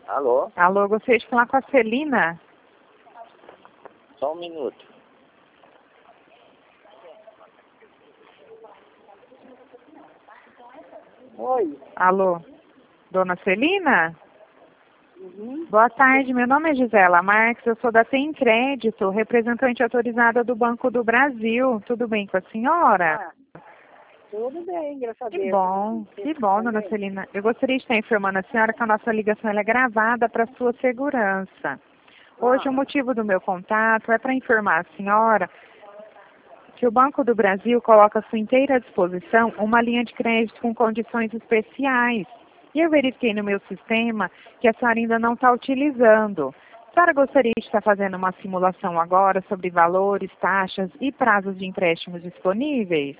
Alô? Alô, gostaria de falar com a Celina. Só um minuto. Oi. Alô, dona Celina? Uhum. Boa tarde, meu nome é Gisela Marques, eu sou da Tem Crédito, representante autorizada do Banco do Brasil. Tudo bem com a senhora? Tudo bem, graças a Deus. Que bom, dona Celina. Eu gostaria de estar informando a senhora que a nossa ligação ela é gravada para sua segurança. Hoje o motivo do meu contato é para informar a senhora que o Banco do Brasil coloca à sua inteira disposição uma linha de crédito com condições especiais. E eu verifiquei no meu sistema que a senhora ainda não está utilizando. A senhora gostaria de estar fazendo uma simulação agora sobre valores, taxas e prazos de empréstimos disponíveis?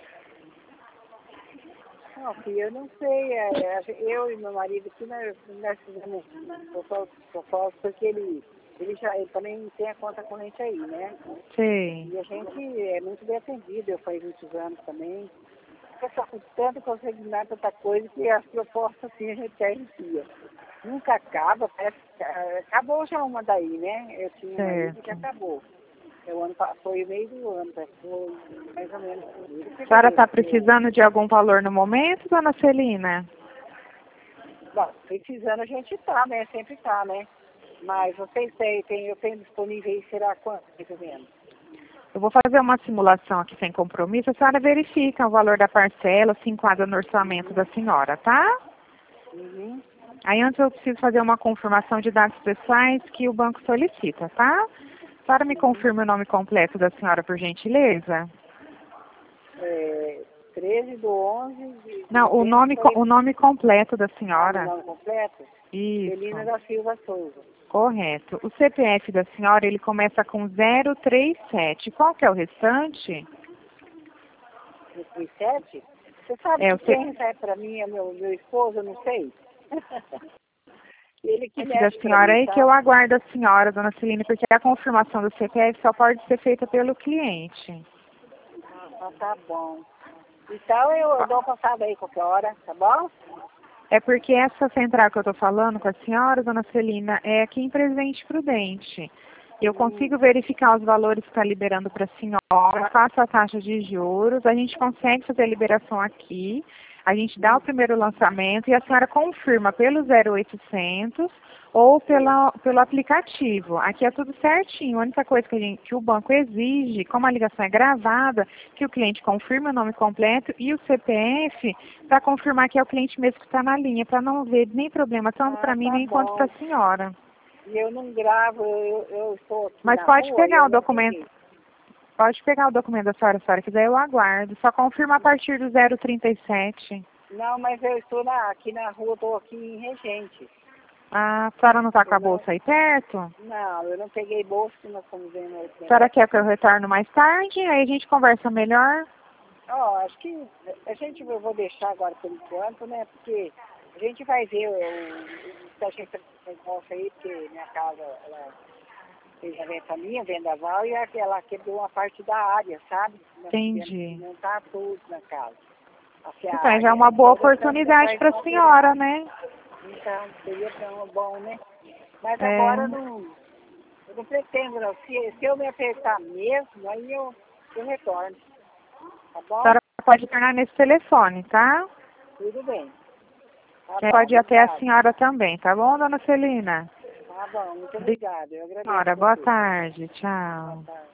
Não, filha, eu não sei. Eu e meu marido aqui, nós fizemos propósito porque ele também tem a conta corrente aí, né? Sim. E a gente é muito bem atendido, eu faz muitos anos também. Só com tanto conseguimento, tanta coisa, que as propostas assim a gente tercia. Nunca acaba, parece que acabou já uma daí, né? Eu tinha um marido que acabou. Foi o meio do ano, foi mais ou menos. A senhora está precisando de algum valor no momento, dona Celina? Bom, precisando a gente tá, né? Sempre tá, né? Mas vocês eu tenho disponível aí, será quanto, mais ou menos? Eu vou fazer uma simulação aqui sem compromisso. A senhora verifica o valor da parcela, se enquadra no orçamento da senhora, tá? Uhum. Aí antes eu preciso fazer uma confirmação de dados pessoais que o banco solicita, tá? A senhora me confirma o nome completo da senhora, por gentileza? 13/11. Não, o nome completo da senhora. O nome completo? Isso. Celina da Silva Souza. Correto. O CPF da senhora, ele começa com 037. Qual que é o restante? 37? Você sabe que quem recebe para mim é meu esposo, eu não sei. Ele que Da senhora aí, que eu aguardo a senhora, dona Celina, porque a confirmação do CPF só pode ser feita pelo cliente. Ah, tá bom. Então eu dou uma passada aí qualquer hora, tá bom? É porque essa central que eu estou falando com a senhora, dona Celina, é aqui em Presidente Prudente. Eu consigo verificar os valores que está liberando para a senhora, faço a taxa de juros, a gente consegue fazer a liberação aqui, a gente dá o primeiro lançamento e a senhora confirma pelo 0800 ou pelo aplicativo. Aqui é tudo certinho. A única coisa que o banco exige, como a ligação é gravada, que o cliente confirme o nome completo e o CPF para confirmar que é o cliente mesmo que está na linha, para não haver nem problema tanto para mim nem quanto para a senhora. E eu não gravo, eu estou aqui. Mas pode pegar o documento. Pode pegar o documento da senhora, se a senhora quiser, eu aguardo. Só confirma a partir do 037. Não, mas eu estou aqui na rua, estou aqui em Regente. Ah, a senhora não está com a bolsa aí perto? Não, eu não peguei bolsa, que nós estamos vendo aí. A senhora quer que eu retorne mais tarde? Aí a gente conversa melhor? Acho que eu vou deixar agora por enquanto, né? Porque a gente vai ver se a gente negócio aí, porque minha casa, ela fez a venda minha, vendaval, e ela quebrou uma parte da área, sabe? Entendi. Não está tudo na casa. Então, já é uma boa oportunidade para a senhora, né? Então, seria bom, né? Mas agora eu não pretendo, não. Se eu me apertar mesmo, aí eu retorno. Tá bom? A senhora pode tornar nesse telefone, tá? Tudo bem. Pode ir até a senhora também, tá bom, dona Celina? Tá bom, muito obrigada. Eu agradeço. Senhora, boa tarde, tchau. Boa tarde.